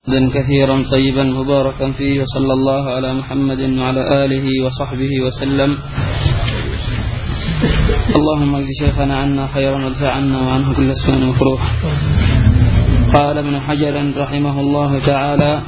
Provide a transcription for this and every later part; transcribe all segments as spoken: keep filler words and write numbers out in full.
كثيرا طيبا مباركا فيه، وصلى الله على محمد وعلى آله وصحبه وسلم. اللهم اجز شيخنا عنا خيرا وادفع عنا وعنه كل سوء مكروه. قال ابن حجر رحمه الله تعالى: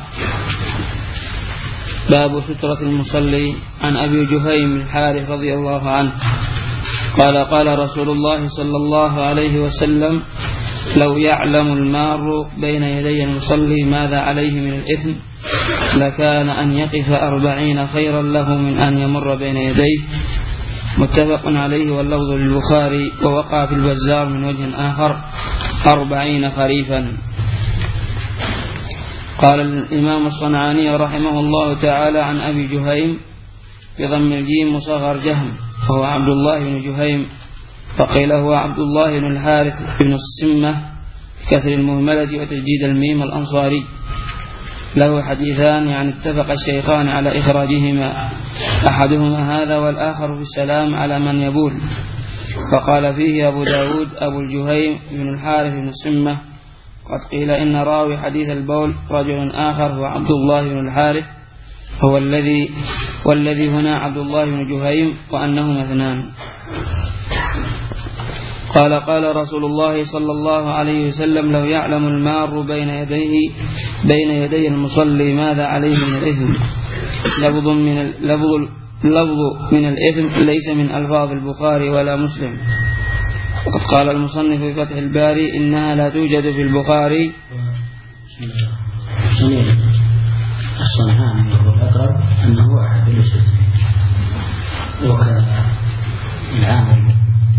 باب سترة المصلي. عن أبي جهيم الحارث رضي الله عنه قال: قال رسول الله صلى الله عليه وسلم: لو يعلم المار بين يدي المصلي ماذا عليه من الإثم لكان أن يقف أربعين خيرا له من أن يمر بين يديه. متفق عليه واللفظ للبخاري. ووقع في البزار من وجه آخر: أربعين خريفا. قال الإمام الصنعاني رحمه الله تعالى عن أبي جهيم بضم الجيم مصغر جهم، وهو عبد الله بن جهيم، فقيل هو عبد الله بن الحارث بن السمة كسر المهملة وتجديد الميم الأنصاري. له حديثان، يعني اتفق الشيخان على إخراجهما، أحدهما هذا والآخر في السلام على من يبول. فقال فيه أبو داود: أبو الجهيم بن الحارث بن السمة. قد قيل إن راوي حديث البول رجل آخر هو عبد الله بن الحارث هو الذي والذي هنا عبد الله بن جهيم، وأنهما اثنان. قال: قال رسول الله صلى الله عليه وسلم: لو يعلم المار بين يديه بين يدي المصلي ماذا عليه من الإثم. لفظ من اللفظ لفظ من الإثم ليس من ألفاظ البخاري ولا مسلم. وقد قال المصنف في فتح الباري: إنها لا توجد في البخاري. الصنعاني هو الأقرب أنه واحد الاسم، وكان العامل.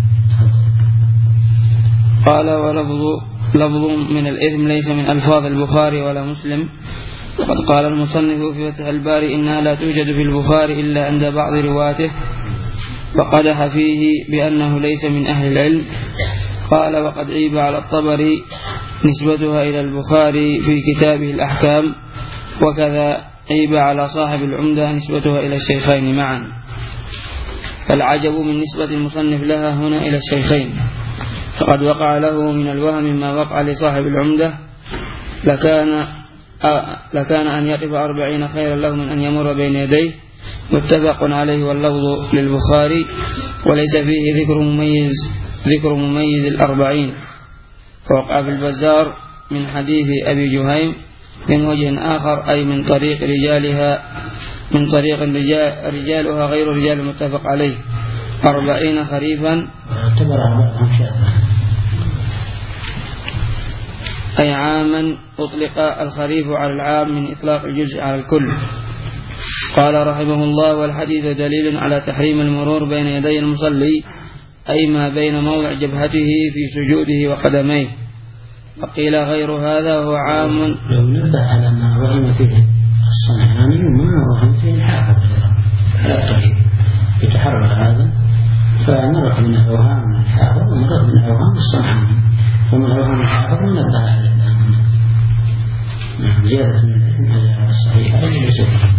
قال: ولفظ لفظ من الإثم ليس من ألفاظ البخاري ولا مسلم. وقد قال المصنف في فتح الباري: إنها لا توجد في البخاري إلا عند بعض رواته، وقدح فيه بأنه ليس من أهل العلم. قال: وقد عيب على الطبري نسبتها إلى البخاري في كتابه الأحكام، وكذا عيب على صاحب العمدة نسبتها إلى الشيخين معا. فالعجب من نسبة المصنف لها هنا إلى الشيخين، فقد وقع له من الوهم ما وقع لصاحب العمدة، لكان لكان أن يقف أربعين خيرا له من أن يمر بين يديه. متفق عليه واللفظ للبخاري، وليس فيه ذكر مميز ذكر مميز الأربعين. فوقع في البزار من حديث أبي جهيم من وجه آخر، أي من طريق رجالها من طريق رجال رجالها غير رجال المتفق عليه، أربعين خريفا، أي عاما أطلق الخريف على العام من إطلاق الجزء على الكل. قال رحمه الله: والحديث دليل على تحريم المرور بين يدي المصلي، أي ما بين موضع جبهته في سجوده وقدميه. وقيل غير هذا وهو عام. لو نبه على ما وهم فيه الصنعاني وما وهم فيه الحافظ على الطريق يتحرر هذا، فنرد من أوهام الحافظ ونرد من أوهام الصنعاني، ومن أوهام الحافظ ننبه على زيادة من الإثم على الصحيح أي سبب.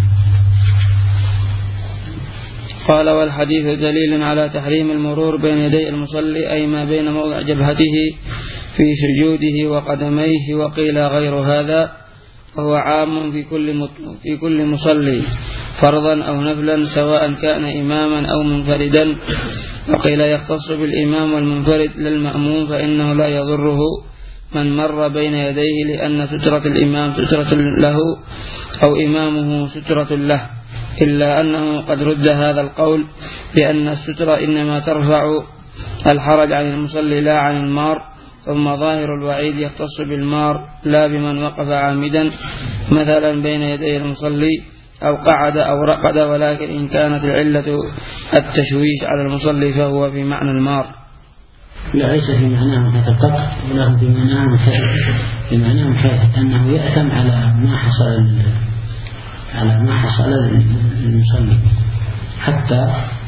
قال: والحديث دليل على تحريم المرور بين يدي المصلي، أي ما بين موضع جبهته في سجوده وقدميه. وقيل غير هذا وهو عام في كل في كل مصلي فرضا أو نفلا، سواء كان إماما أو منفردا. وقيل يختص بالإمام والمنفرد للمأموم، فإنه لا يضره من مر بين يديه، لأن سترة الإمام سترة له أو إمامه سترة له، إلا أنه قد رد هذا القول بأن السترة إنما ترفع الحرج عن المصلي لا عن المار. ثم ظاهر الوعيد يختص بالمار لا بمن وقف عامدا مثلا بين يدي المصلي أو قعد أو رقد، ولكن إن كانت العلة التشويش على المصلي فهو في معنى المار. لا، ليس في معناه من حيث القطع، ولكن في معناه من حيث في معناه من حيث أنه يأثم على ما حصل على ما حصل للمصلي، حتى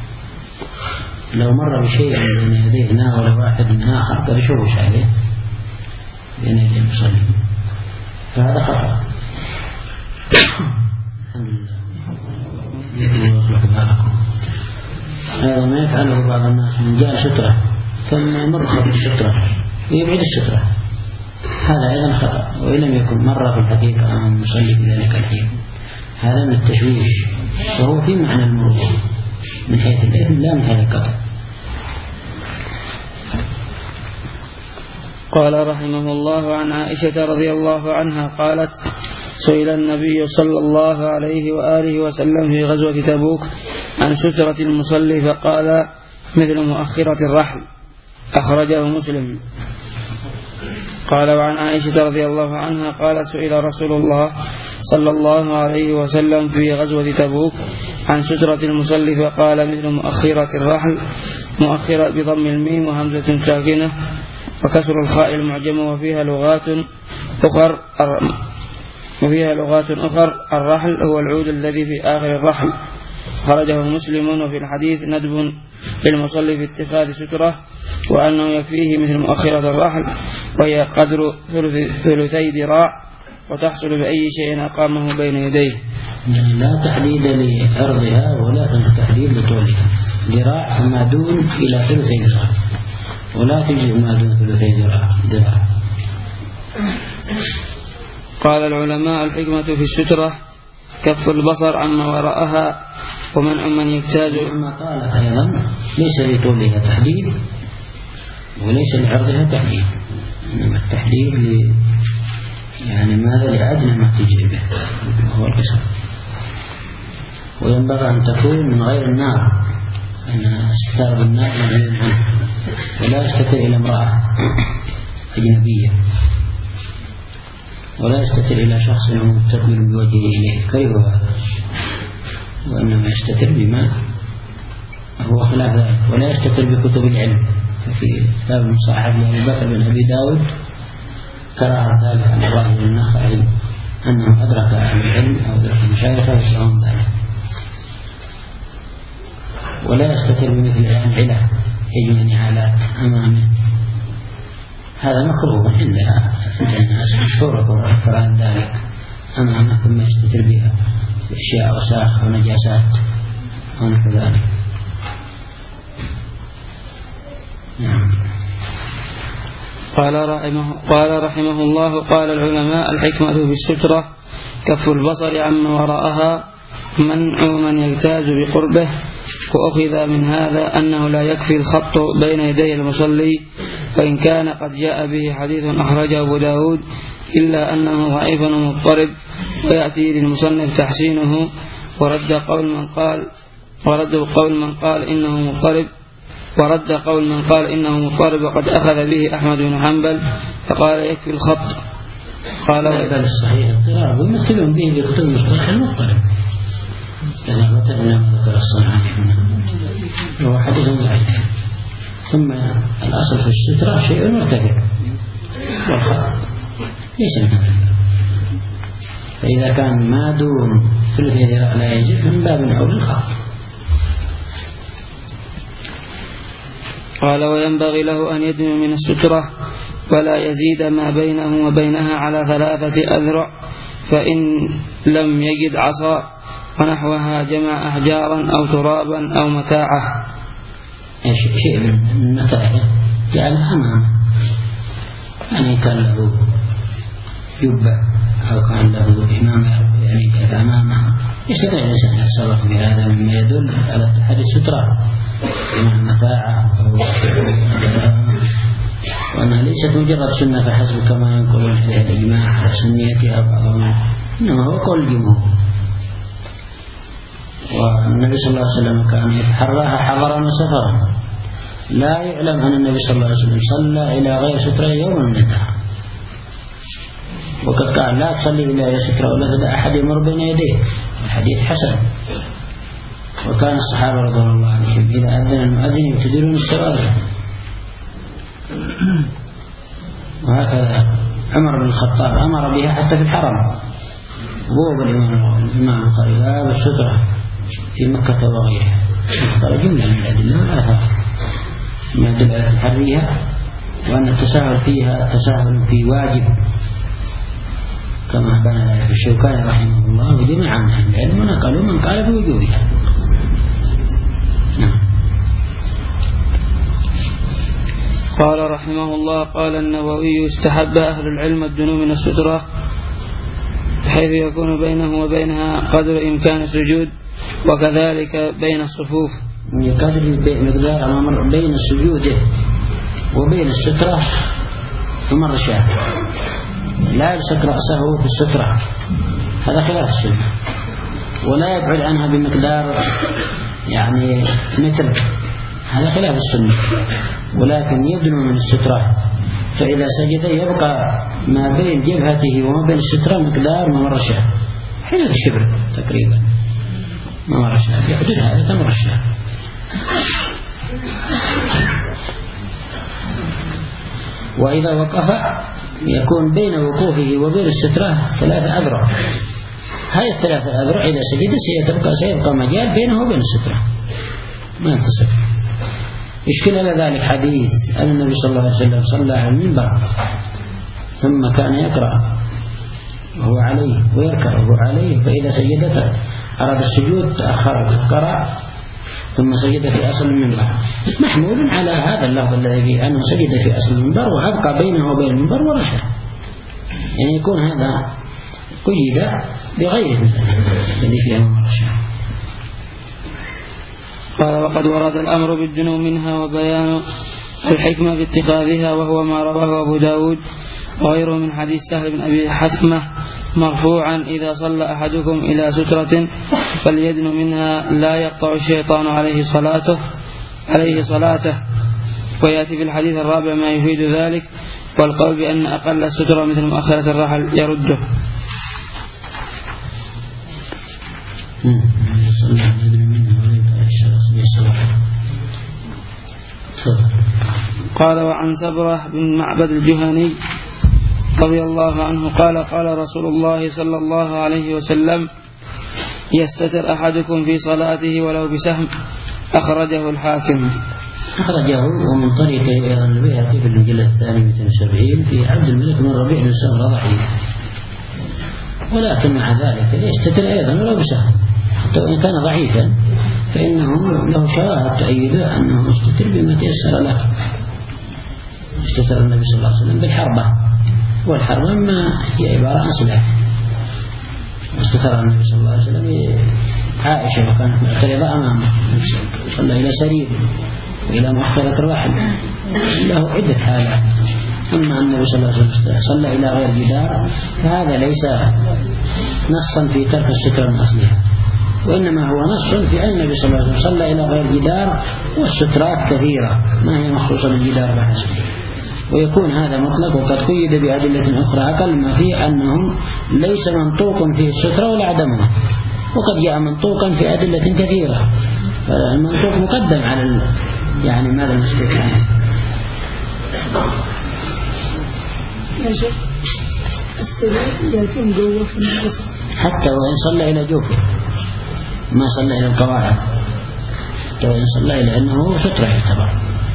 لو مر بشيء بين يديه ناول واحد من آخر قد يشوش عليه بين يدي المصلي، فهذا خطأ. هذا ما يفعله بعض الناس من جاء سترة ثم يمر خلف السترة يبعد السترة، هذا أيضا خطأ، وإن لم يكن مرة في الحقيقة أمام المصلي في ذلك الحين، هذا من التشويش، وهو في معنى المرور من حيث الإثم لا من حيث القطع. قال رحمه الله: عن عائشة رضي الله عنها قالت: سئل النبي صلى الله عليه وآله وسلم في غزوة تبوك عن سترة المصلي فقال: مثل مؤخرة الرحل، أخرجه مسلم. قال: وعن عائشة رضي الله عنها قالت: سئل رسول الله صلى الله عليه وسلم في غزوة تبوك عن سترة المصلي فقال: مثل مؤخرة الرحل، مؤخرة بضم الميم وهمزة ساكنة وكسر الخاء المعجمة، وفيها لغات أخر وفيها لغات أخر الرحل هو العود الذي في آخر الرحل، خرجه مسلم. وفي الحديث ندب للمصلي في اتخاذ سترة، وأنه يكفيه مثل مؤخرة الرحل، وهي قدر ثلثي ذراع، وتحصل بأي شيء أقامه بين يديه. لا تحديد لعرضها ولا تحديد لطولها، ذراع فما دون إلى ثلثي ذراع، ولا تجد ما دون ثلثي ذراع. قال العلماء: الحكمة في السترة كف البصر عما وراءها ومنع من يجتاز. ثم قال أيضا: ليس لطولها تحديد وليس لعرضها تحديد، إنما التحديد ل يعني ماذا لأدنى ما تجري به وهو القصر. وينبغي أن تكون من غير النار، أن استتار بالنار منهي عنه، ولا يستتر إلى امرأة أجنبية، ولا يستتر إلى شخص مستقبل بوجهه إليه، كيف هذا؟ وإنما يستتر بما هو خلاف ذلك. ولا يستتر بكتب العلم، ففي كتاب المصاحف لأبي بكر بن أبي داود كراهة ذلك عن الله النخعي أنه أدرك أهل العلم أو أدرك المشايخ ويسرهم ذلك. ولا يستتر بمثل العنعلة يجمع نعالات أمامه، هذا مكروه عند الناس، مشهور كراهة ذلك أمامه، ثم يستتر بها بأشياء وساخ ونجاسات ونحو ذلك. نعم. قال رحمه, قال رحمه الله: قال العلماء: الحكمة في السترة كف البصر عما وراءها، منع من يجتاز بقربه. وأخذ من هذا أنه لا يكفي الخط بين يدي المصلي، فإن كان قد جاء به حديث أخرجه أبو داود، إلا أنه ضعيف ومضطرب، ويأتي للمصنف تحسينه. ورد قول من قال ورد قول من قال إنه مضطرب ورد قول من قال إنه مضطرب وقد أخذ به أحمد بن حنبل فقال يكفي الخط. قال بل الصحيح اضطراب، ويمثلون به بكتب مصطلح المضطرب كما مثلنا ما ذكر الصنعاني هنا، وهو حديث ضعيف. ثم الأصل في السترة شيء مرتفع، والخط ليس من هذا. فإذا كان ما دون ثلث ذراع لا يجب، من باب أولى الخط. قال: وينبغي له أن يدنو من السترة ولا يزيد ما بينه وبينها على ثلاثة أذرع، فإن لم يجد عصا ونحوها جمع أحجارا أو ترابا أو متاعه. شيء من متاعه يعني أمامه، يعني كان له جبة أو كان له إمام يعني أمامه، يستطيع الإنسان يتصرف بهذا مما يدل على تحري السترة مع متاعه، وأنها ليست مجرد سنة فحسب كما ينقلون عليها الإجماع على سنيتها بعضهم، إنما هو قول الجمهور. والنبي صلى الله عليه وسلم كان يتحراها حضرا وسفرا، لا يعلم أن النبي صلى الله عليه وسلم صلى إلى غير سترة يوما من الدهر، وقد قال: لا تصلي إلى سترة ولا تدع أحد يمر بين يديك، الحديث حسن. وكان الصحابة رضي الله عنهم إذا أذن المؤذن يبتدرون السواري. وهكذا عمر بن الخطاب أمر بها حتى في الحرم، بوب الإمام البخاري باب السترة في مكة وغيرها، قال جملة من الأدلة والآثار ما يدل على تحريها، وأن التساهل فيها تساهل في واجب، كما بان ذلك الشوكاني رحمه الله وجمع عن أهل العلم ونقلوا من قال بوجوبها. قال رحمه الله: قال النووي: استحب أهل العلم الدنو من السترة بحيث يكون بينه وبينها قدر إمكان السجود، وكذلك بين الصفوف. قدر مقدار بين السجود وبين السترة ممر شاة، لا يلصق رأسه في السترة، هذا خلاف السنة، ولا يبعد عنها بمقدار يعني متر، هذا خلاف السنة، ولكن يدنو من السترة، فإذا سجد يبقى ما بين جبهته وما بين السترة مقدار ممر شاة، حين الشبر تقريبا ممر شاة، في حدود هذا تمر شاة. وإذا وقف يكون بين وقوفه وبين السترة ثلاثة أذرع، هذه الثلاثة أذرع إذا سجد سيبقى, سيبقى مجال بينه وبين السترة ما يتصل. يشكل على ذلك حديث أن النبي صلى الله عليه وسلم صلى على المنبر ثم كان يقرأ وهو عليه ويركع وهو عليه، فإذا سجدت أراد السجود تأخر قرأ ثم سجد في أصل المنبر، محمول على هذا اللفظ الذي فيه أنه سجد في أصل المنبر وأبقى بينه وبين المنبر ولا شيء، يعني يكون هذا قيد بغيره الذي فيه ممر شاة. قال: وقد ورد الأمر بالدنو منها وبيان الحكمة في اتخاذها، وهو ما رواه أبو داود وغيره من حديث سهل بن أبي حثمة مرفوعا: إذا صلى أحدكم إلى سترة فليدن منها لا يقطع الشيطان عليه صلاته عليه صلاته. ويأتي في الحديث الرابع ما يفيد ذلك، والقول بأن أقل السترة مثل مؤخرة الرحل يرده. قال: وعن سبرة بن معبد الجهني رضي الله عنه قال: قال رسول الله صلى الله عليه وسلم: يستتر أحدكم في صلاته ولو بسهم. أخرجه الحاكم. أخرجه ومن طريق أيضا البيهقي في المجلد الثاني مئتين وسبعين في عبد الملك بن ربيع بن سمرة ضعيف، ولكن مع ذلك يستتر أيضا ولو بسهم، حتى وإن كان ضعيفا فإنه له شواهد تؤيده أنه يستتر بما تيسر له. استتر النبي صلى الله عليه وسلم بالحربة، والحربة ما هي عبارة عن سلاح. استتر النبي صلى الله عليه وسلم عائشة وكانت معترضة أمامه، صلى إلى سرير وإلى مؤخرة الرحل، له عدة حالات. أما النبي صلى الله عليه وسلم صلى إلى غير جدار فهذا ليس نصا في ترك الستر من أصلها، وإنما هو نص في أن النبي صلى الله عليه وسلم صلى إلى غير جدار، والسترات كثيرة ما هي مخصوصة بالجدار بحسب، ويكون هذا مطلق وقد قيد بأدلة أخرى أقل ما فيه أنه ليس منطوق فيه السترة ولا عدمها، وقد جاء منطوقا في أدلة كثيرة، فالمنطوق مقدم على يعني ماذا المسبوق عنه. يا شيخ السبيل يكون جوه في النصر حتى وإن صلى إلى جوفه ما صلى إلى القواعد، حتى وإن صلى إلى أنه سترة يعتبر.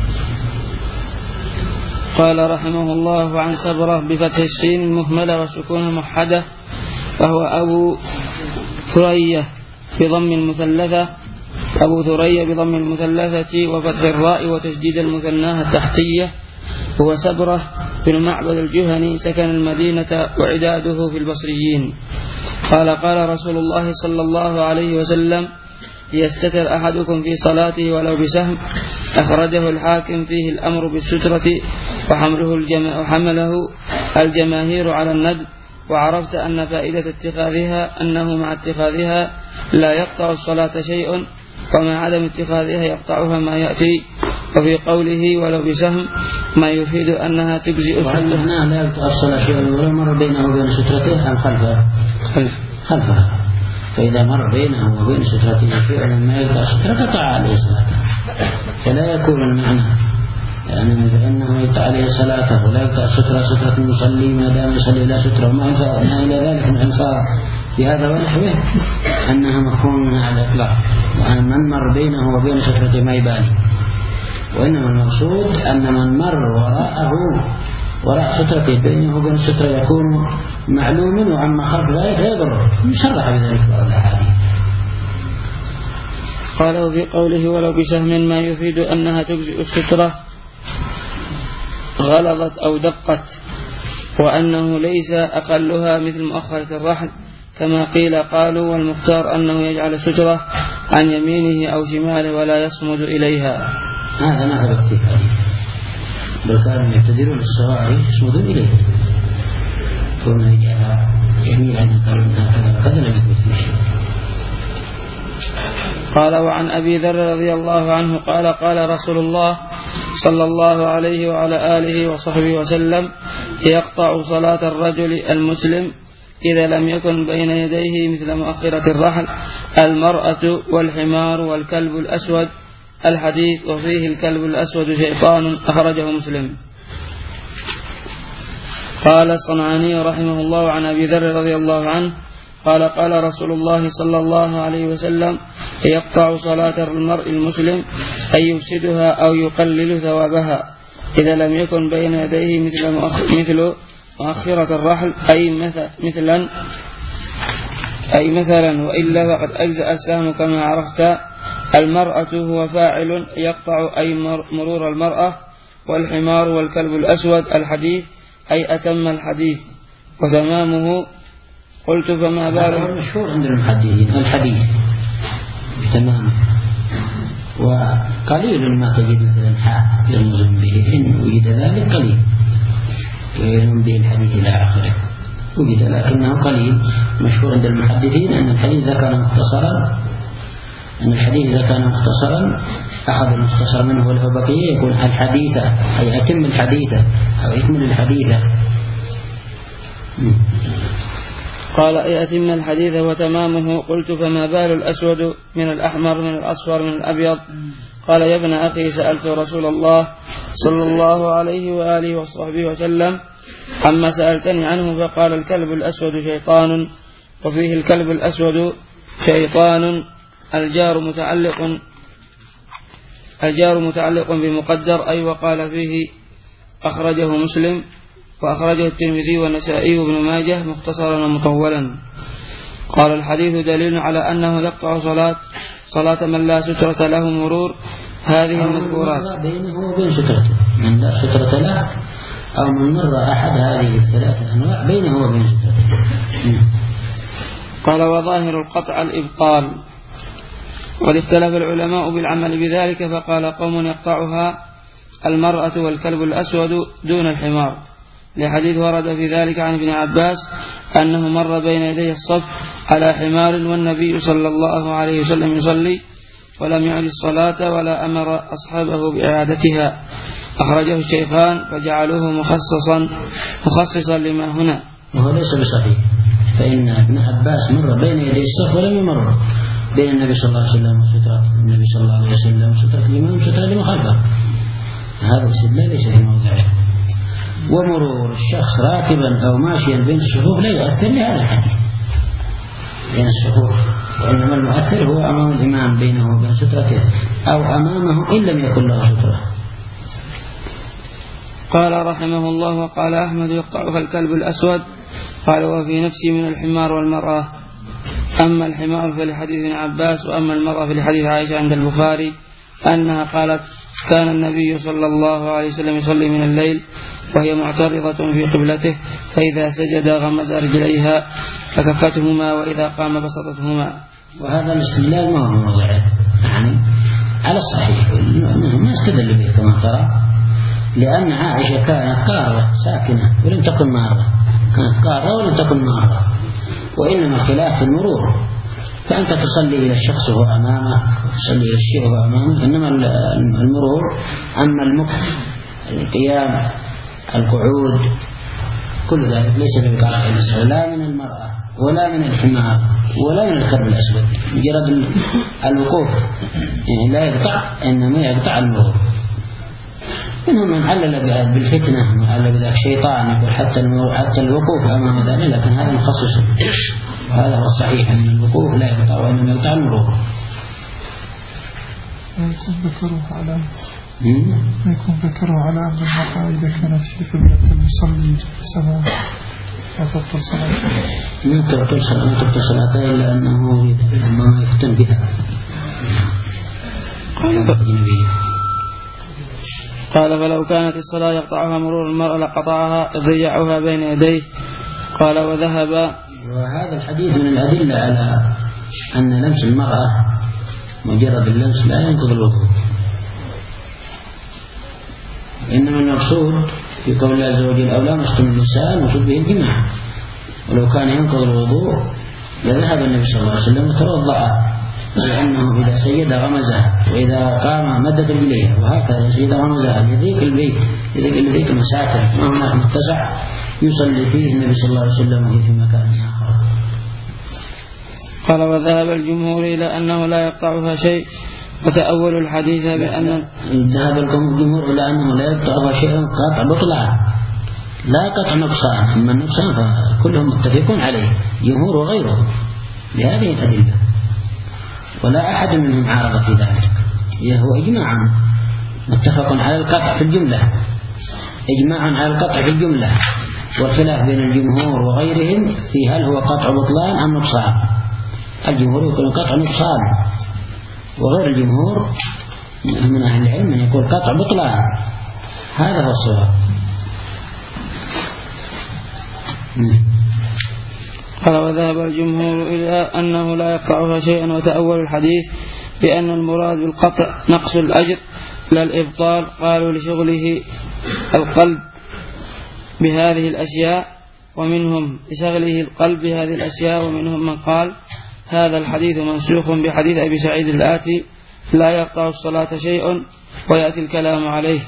قال رحمه الله: عن سبرة بفتح السين المهملة وسكون الموحدة، فهو أبو ثريا بضم المثلثة أبو ثريا بضم المثلثة وفتح الراء وتشديد المثناة التحتية. هو سبرة بن معبد الجهني، سكن المدينة وعداده في البصريين. قال: قال رسول الله صلى الله عليه وسلم: يستتر أحدكم في صلاته ولو بسهم. أخرجه الحاكم. فيه الأمر بالسترة وحمله, الجما وحمله الجماهير على الندب، وعرفت أن فائدة اتخاذها أنه مع اتخاذها لا يقطع الصلاة شيء، ومع عدم اتخاذها يقطعها ما يأتي. وفي قوله ولو بسهم ما يفيد أنها تجزئ الصلاة. لا يقطع الصلاة شيء ولو مر بينه وبين سترته أم خلفها خلفها، فإذا مر بينه وبين سترته فعلا ما يقطع سترة قطع عليه صلاته، فلا يكون المعنى يعني فإنه يقطع عليه صلاته ولا يقطع سترة سترة المصلي ما دام يصلي إلى سترة وما إلى ذلك من أنصار بهذا ونحوه أنها مفهوم على الإطلاق، وأن من مر بينه وبين سترته ما يبالي، وإنما المقصود أن من مر وراءه وراء سترته بينه وبين السترة يكون معلوما، وعما خلف ذلك لا يضره، يشرح بذلك بعض الأحاديث. قال: وفي قوله ولو بسهم ما يفيد أنها تجزئ السترة، غلظت أو دقت، وأنه ليس أقلها مثل مؤخرة الرحل كما قيل قالوا، والمختار أنه يجعل سترة عن يمينه أو شماله ولا يصمد إليها. هذا ما ثبت في حديث، بل كانوا يعتذرون السواري يصمدون إليها، كونه يجعلها يميل عنها هكذا هكذا لا يثبت في شيء. قال وعن أبي ذر رضي الله عنه قال قال رسول الله صلى الله عليه وعلى آله وصحبه وسلم: يقطع صلاة الرجل المسلم إذا لم يكن بين يديه مثل مؤخرة الرحل المرأة والحمار والكلب الأسود. الحديث. وفيه الكلب الأسود شيطان، أخرجه مسلم. قال الصنعاني رحمه الله عن أبي ذر رضي الله عنه قال قال رسول الله صلى الله عليه وسلم: يقطع صلاة المرء المسلم أن يفسدها أو يقلل ثوابها إذا لم يكن بين يديه مثل مثل مؤخرة الرحل أي مثلا أي مثلا وإلا فقد أجزأ السهم كما عرفت. المرأة هو فاعل يقطع أي مرور المرأة، والحمار والكلب الأسود. الحديث أي أتم الحديث. وتمامه قلت فما بال. هذا المشهور عند المحدثين الحديث بتمامه، وقليل ما تجد مثلا حاء يرمز به، إن وجد ذلك قليل يرمز به الحديث إلى آخره وجد، لكنه قليل. مشهور عند المحدثين أن الحديث إذا كان مختصرا أن الحديث إذا كان مختصرا أخذ المختصر منه وله بقية يقول الحديث أي أتم الحديث أو يكمل الحديث. قال أي أتم الحديث وتمامه. قلت فما بال الأسود من الأحمر من الأصفر من الأبيض؟ قال يا ابن أخي سألت رسول الله صلى الله عليه وآله وصحبه وسلم عما سألتني عنه فقال الكلب الأسود شيطان. وفيه الكلب الأسود شيطان الجار متعلق الجار متعلق بمقدر أي وقال فيه. أخرجه مسلم وأخرجه الترمذي والنسائي وابن ماجه مختصرا ومطولا. قال الحديث دليل على أنه يقطع صلاة صلاة من لا سترة له مرور هذه المذكورات بينه وبين سترته، من لا سترة له أو من مر أحد هذه الثلاثة أنواع بينه وبين سترته. قال وظاهر القطع الإبطال، وقد اختلف العلماء بالعمل بذلك، فقال قوم يقطعها المرأة والكلب الأسود دون الحمار، لحديث ورد في ذلك عن ابن عباس أنه مر بين يدي الصف على حمار والنبي صلى الله عليه وسلم يصلي ولم يعد الصلاة ولا أمر أصحابه بإعادتها. أخرجه الشيخان فجعلوه مخصصا مخصصا لما هنا، وهو ليس بصحيح، فإن ابن عباس مر بين يدي الصف ولم يمر بين النبي صلى الله عليه وسلم وسترة النبي صلى الله عليه وسلم وسترة الإمام وسترة لمن خلفه. هذا الاستدلال ليس في موضعه. ومرور الشخص راكبا أو ماشيا بين الصفوف لا يؤثر لهذا الحديث بين الصفوف، وإنما المؤثر هو أمام الإمام بينه وبين سترته أو أمامه إن لم يكن له سترة. قال رحمه الله وقال أحمد يقطعها الكلب الأسود. قال وفي نفسي من الحمار والمرأة، أما الحمار فلحديث ابن عباس، وأما المرأة فلحديث عائشة عند البخاري أنها قالت كان النبي صلى الله عليه وسلم يصلي من الليل وهي معترضة في قبلته، فإذا سجد غمز رجليها فكفتهما وإذا قام بسطتهما. وهذا الاستدلال ما هو موضعه، يعني على الصحيح ما استدل به كما ترى، لأن عائشة كانت قارة ساكنة ولم تكن مارة، كانت قارة ولم تكن مارة، وإنما الخلاف في المرور، فأنت تصلي إلى الشخص وهو أمامك وتصلي إلى الشيء وهو أمامك، إنما المرور أما المكث القيام القعود كل ذلك ليس بقاعدة المسألة، لا من المرأة ولا من الحمار ولا من الكلب الأسود، مجرد الوقوف يعني لا يقطع، إنما يقطع المرور. منهم من علل بالفتنة وعلل بذلك شيطان يقول حتى حتى الوقوف أمام ذلك، لكن هذا مخصص، وهذا هو الصحيح أن الوقوف لا يقطع وإنما يقطع المرور. يكون ذكره على يكون ذكره على أن المرأة إذا كانت في قبلة المصلي سواء لا تبطل صلاته، ما تبطل صلاته تبطل صلاته إلا أنه ما يفتن بها. قال فلو كانت الصلاة يقطعها مرور المرأة لقطعها ضيعها بين يديه. قال وذهب. وهذا الحديث من الأدلة على أن لمس المرأة مجرد اللمس لا ينقض الوضوء، إنما المقصود في قول الله عز وجل أو لامستم النساء المقصود به الجماع، ولو كان ينقض الوضوء لذهب النبي صلى الله عليه وسلم وتوضأ، لأنه إذا سجد غمزها وإذا قام مدد رجليها، وهكذا سجد غمزها لذيك البيت لذيك المساكن ما هناك متسع يصلي فيه النبي صلى الله عليه وسلم وهي في مكان آخر. قال وذهب الجمهور إلى أنه لا يقطعها شيء، وتأول الحديث بأن ذهب الجمهور إلى أنه لا يقطعها شيء قطع بطلان لا قطع نقصان، أما النقصان فكلهم متفقون عليه جمهور وغيره بهذه الأدلة، ولا أحد منهم عارض في ذلك، هو إجماع متفق على القطع في الجملة، إجماع على القطع في الجملة، والخلاف بين الجمهور وغيرهم في هل هو قطع بطلان أم نقصان. الجمهور يقول قطع نقصان، وغير الجمهور من أهل العلم من يقول قطع بطلان، هذا هو الصواب. قال وذهب الجمهور إلى أنه لا يقطعها شيئا، وتأول الحديث بأن المراد بالقطع نقص الأجر لا الإبطال، قالوا لشغله القلب بهذه الأشياء، ومنهم لشغله القلب بهذه الأشياء، ومنهم من قال هذا الحديث منسوخ بحديث أبي سعيد الآتي لا يقطع الصلاة شيء، ويأتي الكلام عليه.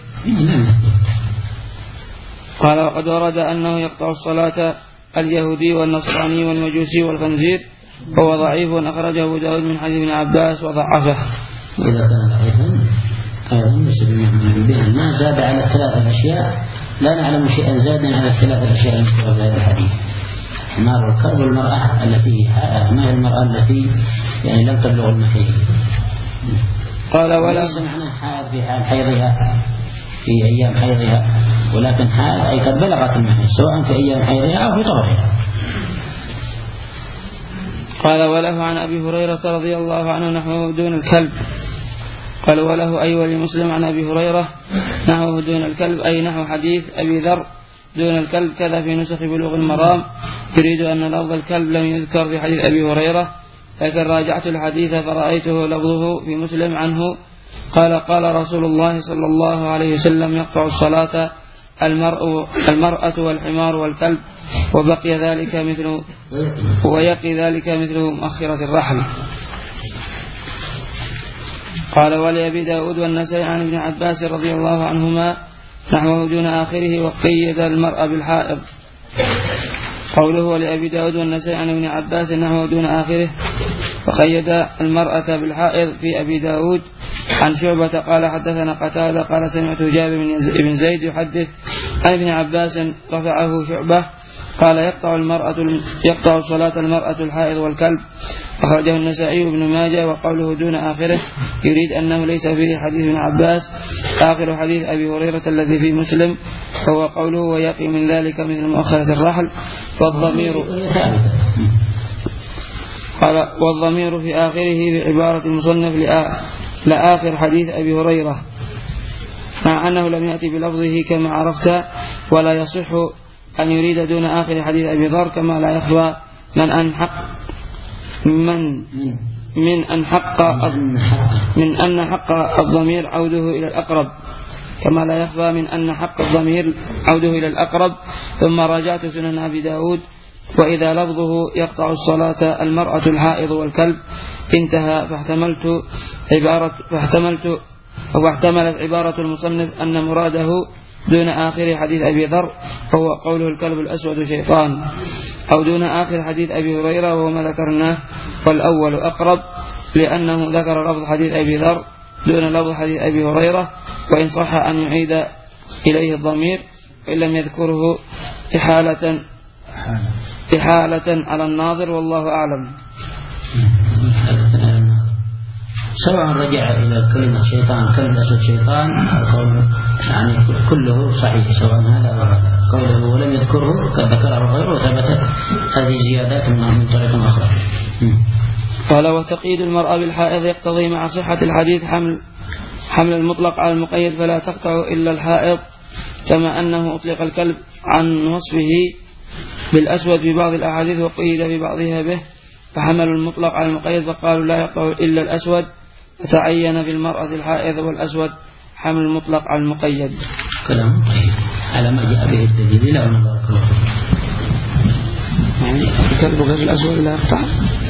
قال وقد ورد أنه يقطع الصلاة اليهودي والنصراني والمجوسي والخنزير، وهو ضعيف أخرجه أبو داود من حديث ابن عباس وضعفه. وإذا كان ضعيفا أيضا ليس بمعنى به ما زاد على الثلاثة أشياء، لا نعلم شيئا زادا على الثلاثة أشياء المذكورة في هذا الحديث، حمار الكرب والمرأة التي ما هي المرأة التي يعني لم تبلغ المحيض. قال ولا ليس معنى حائض في حال حيضها في أيام حيضها، ولكن حائض أي قد بلغت المحيض سواء في أيام حيضها أو في طهرها. قال وله عن أبي هريرة رضي الله عنه نحوه دون الكلب. قال وله أي ولمسلم عن أبي هريرة نحوه دون الكلب، أي نحو حديث أبي ذر دون الكلب، كذا في نسخ بلوغ المرام، يريد أن لفظ الكلب لم يذكر في حديث أبي هريرة، لكن راجعت الحديث فرأيته لفظه في مسلم عنه قال قال رسول الله صلى الله عليه وسلم يقطع الصلاة المرء المرأة والحمار والكلب، وبقي ذلك مثل ويقي ذلك مثل مؤخرة الرحل. قال ولأبي داود والنسائي عن ابن عباس رضي الله عنهما نحوه دون آخره، وقيد المرأة بالحائض. قوله ولأبي داود والنسائي عن ابن عباس نحوه دون آخره، وقيد المرأة بالحائض في أبي داود عن شعبة قال حدثنا قتادة قال سمعت جابر بن زيد يحدث عن ابن عباس رفعه شعبة قال يقطع المرأة يقطع صلاة المرأة الحائض والكلب، أخرجه النسائي وابن ماجه. وقوله دون آخره يريد أنه ليس فيه حديث ابن عباس، آخر حديث أبي هريرة الذي في مسلم هو قوله ويقي من ذلك مثل مؤخرة الرحل، والضمير قال والضمير في آخره بعبارة المصنف لآخر حديث أبي هريرة، مع أنه لم يأتي بلفظه كما عرفت، ولا يصح أن يريد دون آخر حديث أبي ذر، كما لا يخفى من أن حق من من أن حق من أن حق الضمير عوده إلى الأقرب، كما لا يخفى من أن حق الضمير عوده إلى الأقرب. ثم راجعت سنن أبي داود وإذا لفظه يقطع الصلاة المرأة الحائض والكلب انتهى، فاحتملت عبارة فاحتملت واحتملت عبارة المصنف أن مراده دون آخر حديث أبي ذر فهو قوله الكلب الأسود شيطان، أو دون آخر حديث أبي هريرة وهو ما ذكرناه، فالأول أقرب لأنه ذكر لفظ حديث أبي ذر دون لفظ حديث أبي هريرة، وإن صح أن يعيد إليه الضمير وإن لم يذكره إحالة إحالة على الناظر، والله أعلم. سواء رجع إلى كلمة شيطان كلمة أسود شيطان أو يعني كله صحيح سواء هذا أو هذا، قوله ولم يذكره قد ذكره غيره وثبتت هذه زيادات من طريق أخرى. قال وتقييد المرأة بالحائض يقتضي مع صحة الحديث حمل حمل المطلق على المقيد فلا تقطع إلا الحائض، كما أنه أطلق الكلب عن وصفه بالأسود في بعض الأحاديث وقيد في بعضها به، فحملوا المطلق على المقيد فقالوا لا يقطع إلا الأسود، فتعين في المرأة الحائض والأسود حمل المطلق على المقيد. كلام طيب على ما جاء به الدليل. لا نظر كله يعني الكلب غير الأسود لا يقطع.